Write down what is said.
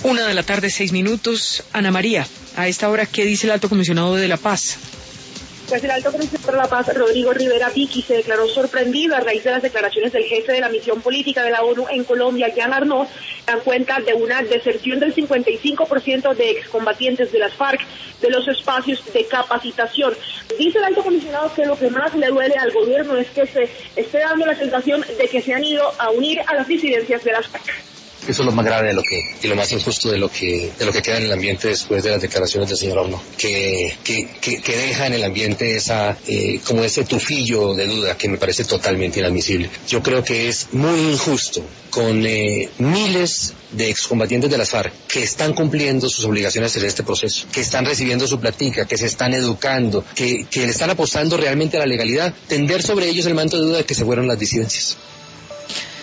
1:06 p.m. Ana María, a esta hora, ¿qué dice el Alto Comisionado de la Paz? Pues el Alto Comisionado de la Paz, Rodrigo Rivera Vicky, se declaró sorprendido a raíz de las declaraciones del jefe de la misión política de la ONU en Colombia, Jean Arnaud, dan cuenta de una deserción del 55% de excombatientes de las FARC de los espacios de capacitación. Dice el Alto Comisionado que lo que más le duele al gobierno es que se esté dando la sensación de que se han ido a unir a las disidencias de las FARC. Eso es lo más grave y lo más injusto de lo que queda en el ambiente después de las declaraciones del señor Arnaud, que deja en el ambiente como ese tufillo de duda que me parece totalmente inadmisible. Yo creo que es muy injusto con miles de excombatientes de las FARC que están cumpliendo sus obligaciones en este proceso, que están recibiendo su platica, que se están educando, que le están apostando realmente a la legalidad, tender sobre ellos el manto de duda de que se fueron las disidencias.